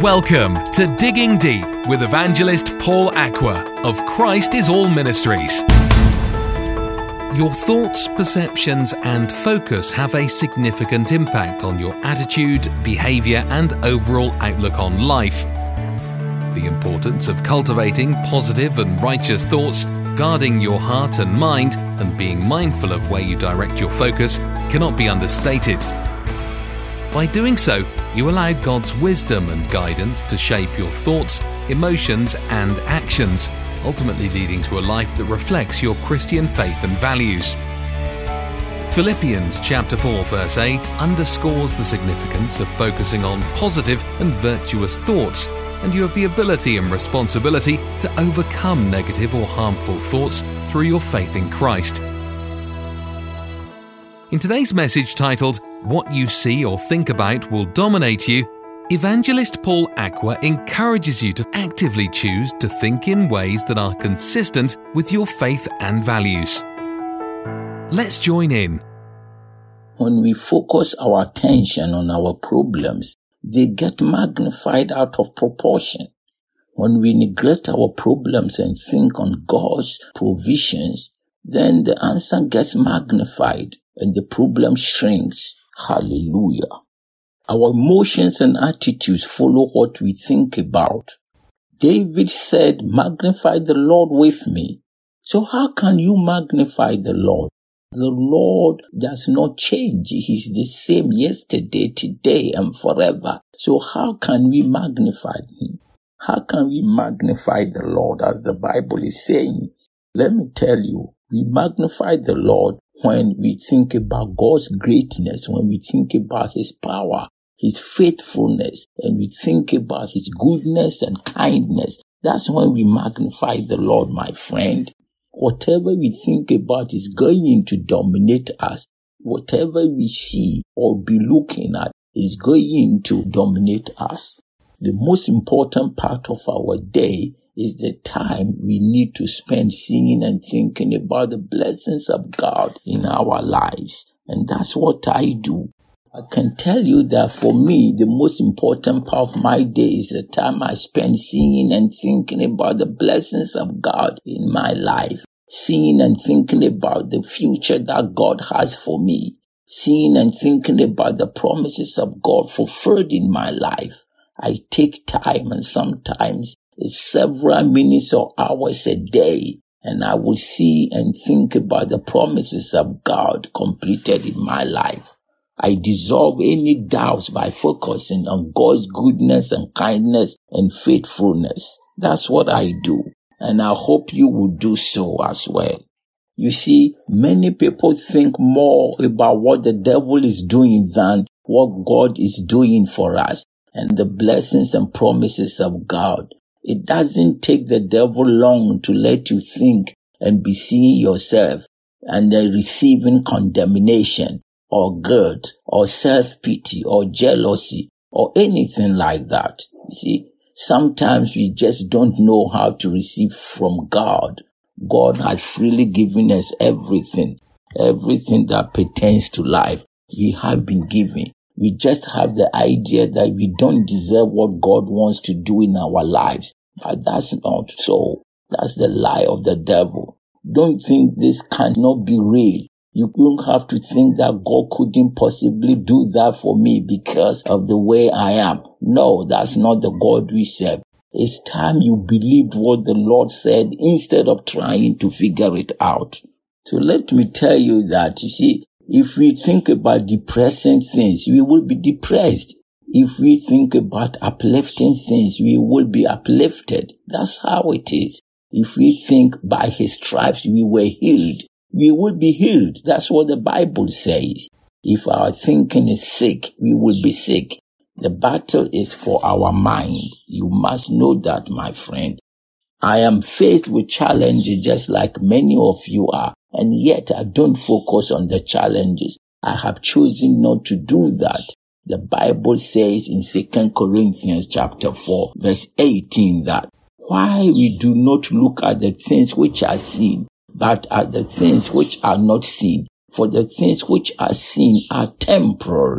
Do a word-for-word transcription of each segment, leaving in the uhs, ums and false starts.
Welcome to Digging Deep with evangelist Paul Aqua of Christ is All Ministries. Your thoughts, perceptions, and focus have a significant impact on your attitude, behavior, and overall outlook on life. The importance of cultivating positive and righteous thoughts, guarding your heart and mind, and being mindful of where you direct your focus cannot be understated. By doing so, you allow God's wisdom and guidance to shape your thoughts, emotions, and actions, ultimately leading to a life that reflects your Christian faith and values. Philippians chapter four verse eight underscores the significance of focusing on positive and virtuous thoughts, and you have the ability and responsibility to overcome negative or harmful thoughts through your faith in Christ. In today's message titled, What You See or Think About Will Dominate You, Evangelist Paul Aqua encourages you to actively choose to think in ways that are consistent with your faith and values. Let's join in. When we focus our attention on our problems, they get magnified out of proportion. When we neglect our problems and think on God's provisions, then the answer gets magnified and the problem shrinks. Hallelujah. Our emotions and attitudes follow what we think about. David said, magnify the Lord with me. So how can you magnify the Lord? The Lord does not change. He's the same yesterday, today, and forever. So how can we magnify Him? How can we magnify the Lord as the Bible is saying? Let me tell you, we magnify the Lord when we think about God's greatness, when we think about His power, His faithfulness, and we think about His goodness and kindness. That's when we magnify the Lord, my friend. Whatever we think about is going to dominate us. Whatever we see or be looking at is going to dominate us. The most important part of our day is the time we need to spend singing and thinking about the blessings of God in our lives. And that's what I do. I can tell you that for me, the most important part of my day is the time I spend singing and thinking about the blessings of God in my life. Seeing and thinking about the future that God has for me. Seeing and thinking about the promises of God fulfilled in my life. I take time, and sometimes it's several minutes or hours a day, and I will see and think about the promises of God completed in my life. I dissolve any doubts by focusing on God's goodness and kindness and faithfulness. That's what I do, and I hope you will do so as well. You see, many people think more about what the devil is doing than what God is doing for us and the blessings and promises of God. It doesn't take the devil long to let you think and be seeing yourself and then receiving condemnation or guilt or self-pity or jealousy or anything like that. You see, sometimes we just don't know how to receive from God. God has freely given us everything, everything that pertains to life. We have been given. We just have the idea that we don't deserve what God wants to do in our lives. But that's not so. That's the lie of the devil. Don't think this cannot be real. You don't have to think that God couldn't possibly do that for me because of the way I am. No, that's not the God we serve. It's time you believed what the Lord said instead of trying to figure it out. So let me tell you that, you see, if we think about depressing things, we will be depressed. If we think about uplifting things, we will be uplifted. That's how it is. If we think by His stripes we were healed, we will be healed. That's what the Bible says. If our thinking is sick, we will be sick. The battle is for our mind. You must know that, my friend. I am faced with challenges just like many of you are, and yet I don't focus on the challenges. I have chosen not to do that. The Bible says in Second Corinthians chapter four, verse eighteen that, why we do not look at the things which are seen, but at the things which are not seen. For the things which are seen are temporary,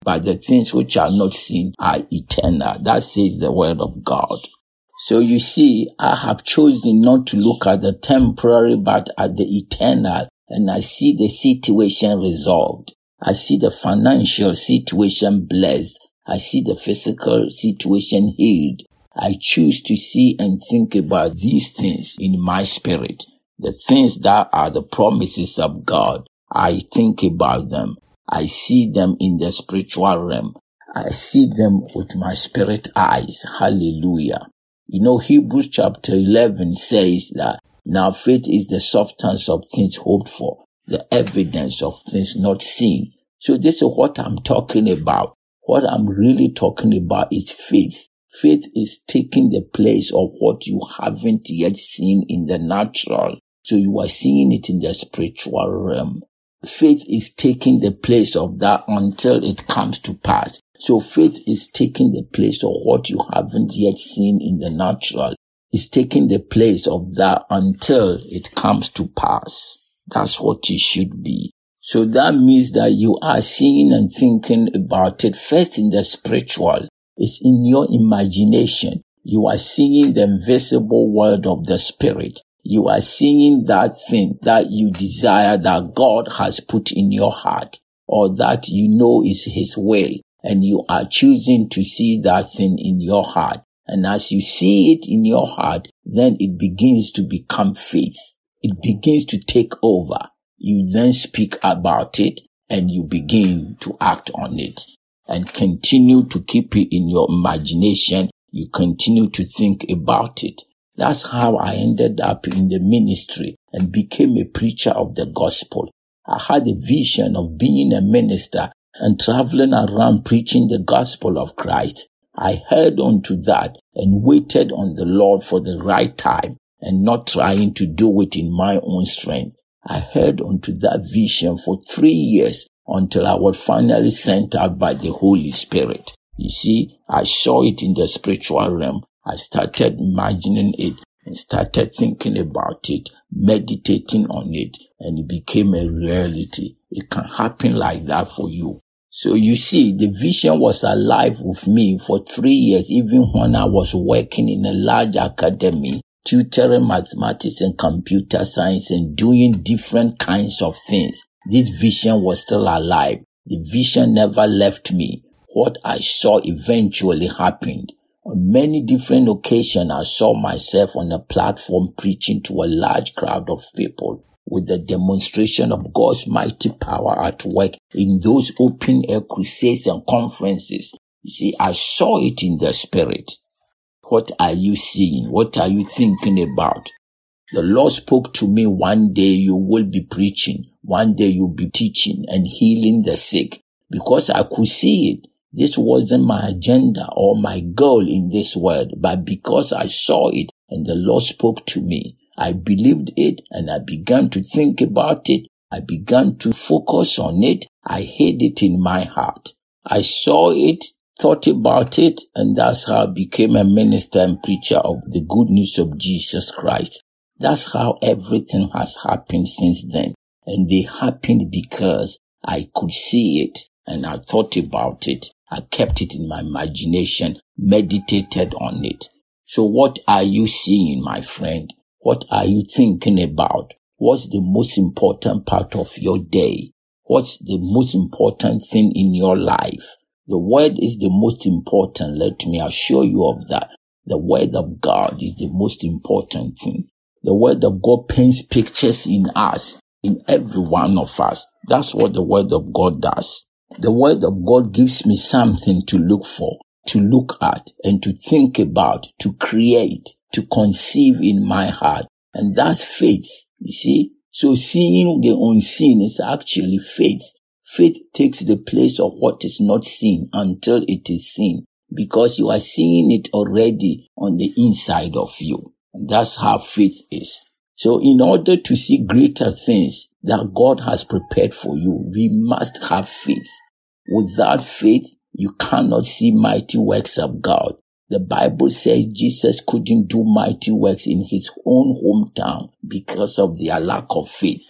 but the things which are not seen are eternal. That says the word of God. So you see, I have chosen not to look at the temporary, but at the eternal, and I see the situation resolved. I see the financial situation blessed. I see the physical situation healed. I choose to see and think about these things in my spirit. The things that are the promises of God, I think about them. I see them in the spiritual realm. I see them with my spirit eyes. Hallelujah. You know, Hebrews chapter eleven says that now faith is the substance of things hoped for, the evidence of things not seen. So this is what I'm talking about. What I'm really talking about is faith. Faith is taking the place of what you haven't yet seen in the natural. So you are seeing it in the spiritual realm. Faith is taking the place of that until it comes to pass. So faith is taking the place of what you haven't yet seen in the natural. It's taking the place of that until it comes to pass. That's what it should be. So that means that you are seeing and thinking about it first in the spiritual. It's in your imagination. You are seeing the invisible world of the spirit. You are seeing that thing that you desire that God has put in your heart, or that you know is His will, and you are choosing to see that thing in your heart. And as you see it in your heart, then it begins to become faith. It begins to take over. You then speak about it and you begin to act on it and continue to keep it in your imagination. You continue to think about it. That's how I ended up in the ministry and became a preacher of the gospel. I had a vision of being a minister and traveling around preaching the gospel of Christ. I held on to that and waited on the Lord for the right time and not trying to do it in my own strength. I held on to that vision for three years until I was finally sent out by the Holy Spirit. You see, I saw it in the spiritual realm. I started imagining it and started thinking about it, meditating on it, and it became a reality. It can happen like that for you. So you see, the vision was alive with me for three years, even when I was working in a large academy, tutoring mathematics and computer science and doing different kinds of things. This vision was still alive. The vision never left me. What I saw eventually happened. On many different occasions, I saw myself on a platform preaching to a large crowd of people with the demonstration of God's mighty power at work in those open-air crusades and conferences. You see, I saw it in the spirit. What are you seeing? What are you thinking about? The Lord spoke to me one day, you will be preaching. One day you'll be teaching and healing the sick. Because I could see it. This wasn't my agenda or my goal in this world, but because I saw it and the Lord spoke to me, I believed it and I began to think about it. I began to focus on it. I hid it in my heart. I saw it, thought about it, and that's how I became a minister and preacher of the good news of Jesus Christ. That's how everything has happened since then. And they happened because I could see it and I thought about it. I kept it in my imagination, meditated on it. So what are you seeing, my friend? What are you thinking about? What's the most important part of your day? What's the most important thing in your life? The word is the most important. Let me assure you of that. The word of God is the most important thing. The word of God paints pictures in us, in every one of us. That's what the word of God does. The word of God gives me something to look for, to look at, and to think about, to create, to conceive in my heart. And that's faith, you see. So seeing the unseen is actually faith. Faith takes the place of what is not seen until it is seen, because you are seeing it already on the inside of you. And that's how faith is. So in order to see greater things that God has prepared for you, we must have faith. Without faith, you cannot see mighty works of God. The Bible says Jesus couldn't do mighty works in his own hometown because of their lack of faith.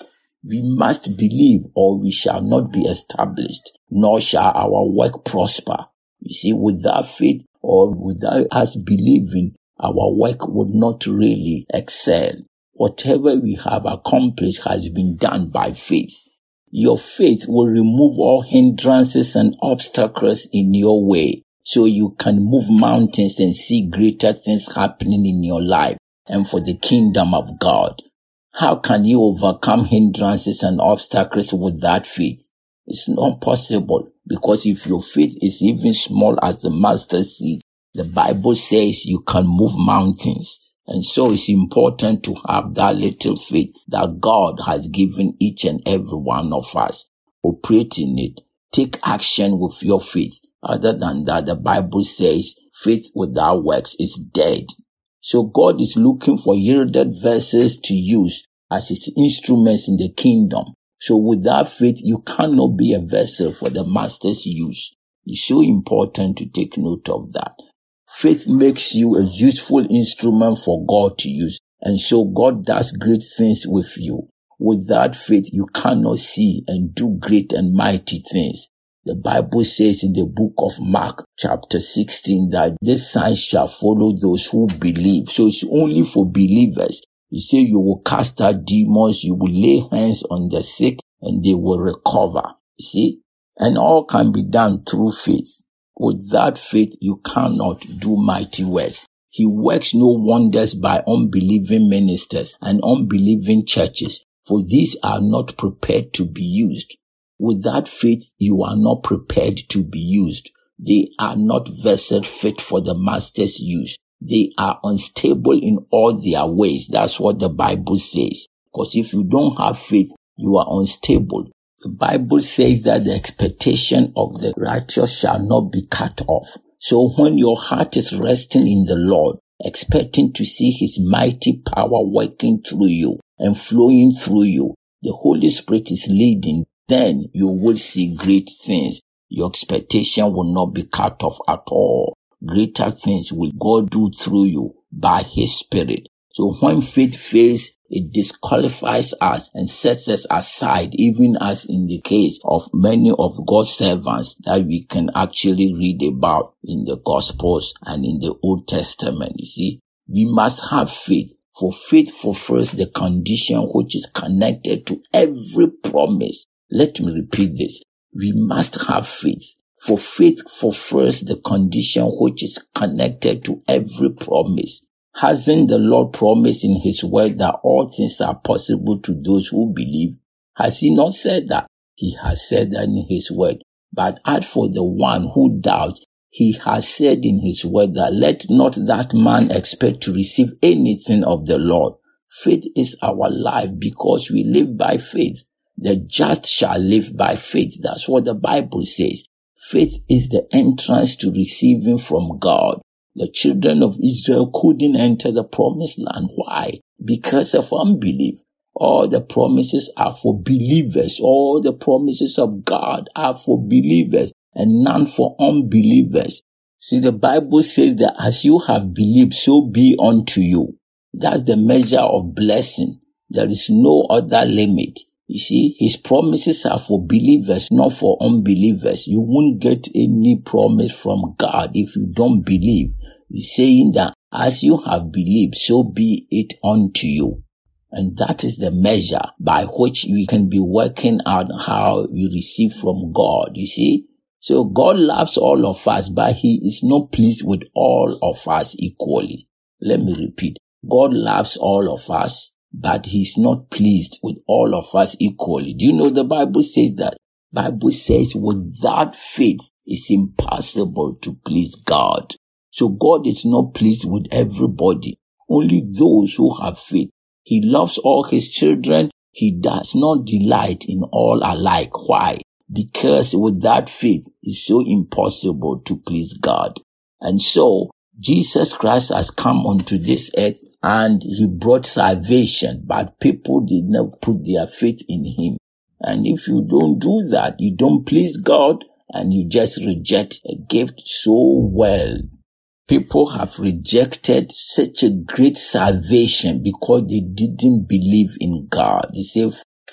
We must believe or we shall not be established, nor shall our work prosper. You see, without faith or without us believing, our work would not really excel. Whatever we have accomplished has been done by faith. Your faith will remove all hindrances and obstacles in your way, so you can move mountains and see greater things happening in your life and for the kingdom of God. How can you overcome hindrances and obstacles without faith? It's not possible, because if your faith is even small as the mustard seed, the Bible says you can move mountains. And so it's important to have that little faith that God has given each and every one of us. Operate in it. Take action with your faith. Other than that, the Bible says faith without works is dead. So God is looking for yielded vessels to use as his instruments in the kingdom. So without faith, you cannot be a vessel for the master's use. It's so important to take note of that. Faith makes you a useful instrument for God to use. And so God does great things with you. Without faith, you cannot see and do great and mighty things. The Bible says in the book of Mark chapter sixteen that this sign shall follow those who believe. So it's only for believers. You say you will cast out demons, you will lay hands on the sick and they will recover. You see? And all can be done through faith. Without faith, you cannot do mighty works. He works no wonders by unbelieving ministers and unbelieving churches, for these are not prepared to be used. Without faith, you are not prepared to be used. They are not vessels fit for the master's use. They are unstable in all their ways. That's what the Bible says. Because if you don't have faith, you are unstable. The Bible says that the expectation of the righteous shall not be cut off. So when your heart is resting in the Lord, expecting to see his mighty power working through you and flowing through you, the Holy Spirit is leading, then you will see great things. Your expectation will not be cut off at all. Greater things will God do through you by his Spirit. So when faith fails, it disqualifies us and sets us aside, even as in the case of many of God's servants that we can actually read about in the Gospels and in the Old Testament. You see, we must have faith, for faith fulfills the condition which is connected to every promise. Let me repeat this. We must have faith, for faith fulfills the condition which is connected to every promise. Hasn't the Lord promised in his word that all things are possible to those who believe? Has he not said that? He has said that in his word. But as for the one who doubts, he has said in his word that let not that man expect to receive anything of the Lord. Faith is our life because we live by faith. The just shall live by faith. That's what the Bible says. Faith is the entrance to receiving from God. The children of Israel couldn't enter the promised land. Why? Because of unbelief. All the promises are for believers. All the promises of God are for believers and none for unbelievers. See, the Bible says that as you have believed, so be unto you. That's the measure of blessing. There is no other limit. You see, his promises are for believers, not for unbelievers. You won't get any promise from God if you don't believe. He's saying that as you have believed, so be it unto you. And that is the measure by which we can be working out how we receive from God, you see. So God loves all of us, but he is not pleased with all of us equally. Let me repeat. God loves all of us, but he's not pleased with all of us equally. Do you know the Bible says that? Bible says without faith, it's impossible to please God. So God is not pleased with everybody, only those who have faith. He loves all his children. He does not delight in all alike. Why? Because without faith, it's so impossible to please God. And so Jesus Christ has come onto this earth and he brought salvation, but people did not put their faith in him. And if you don't do that, you don't please God and you just reject a gift so well. People have rejected such a great salvation because they didn't believe in God. You say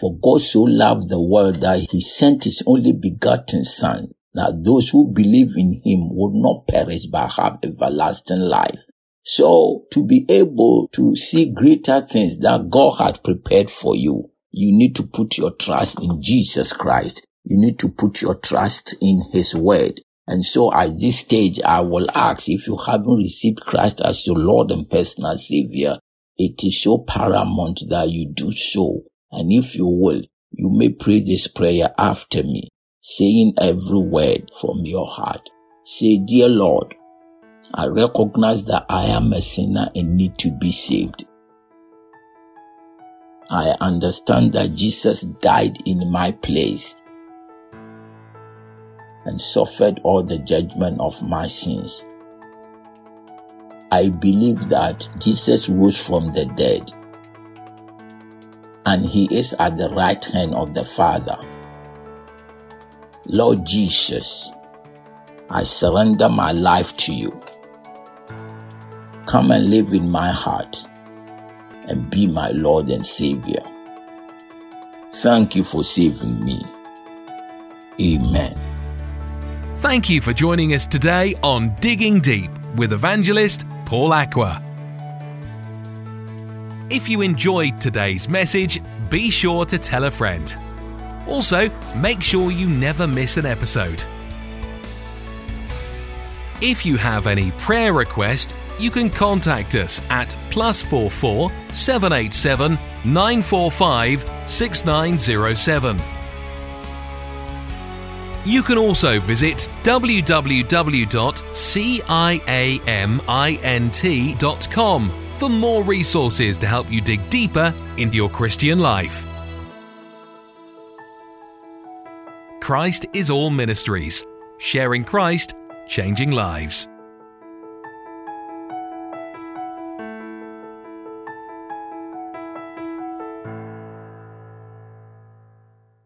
For God so loved the world that he sent his only begotten Son, that those who believe in him would not perish but have everlasting life. So, to be able to see greater things that God had prepared for you, you need to put your trust in Jesus Christ. You need to put your trust in his word. And so at this stage, I will ask, if you haven't received Christ as your Lord and personal Savior, it is so paramount that you do so. And if you will, you may pray this prayer after me, saying every word from your heart. Say, Dear Lord, I recognize that I am a sinner and need to be saved. I understand that Jesus died in my place and suffered all the judgment of my sins. I believe that Jesus rose from the dead and he is at the right hand of the Father. Lord Jesus, I surrender my life to you. Come and live in my heart and be my Lord and Savior. Thank you for saving me. Amen. Thank you for joining us today on Digging Deep with Evangelist Paul Aqua. If you enjoyed today's message, be sure to tell a friend. Also, make sure you never miss an episode. If you have any prayer request, you can contact us at plus four four seven eight seven nine four five six nine zero seven. You can also visit w w w dot ciamint dot com for more resources to help you dig deeper into your Christian life. Christ is All Ministries, sharing Christ, changing lives.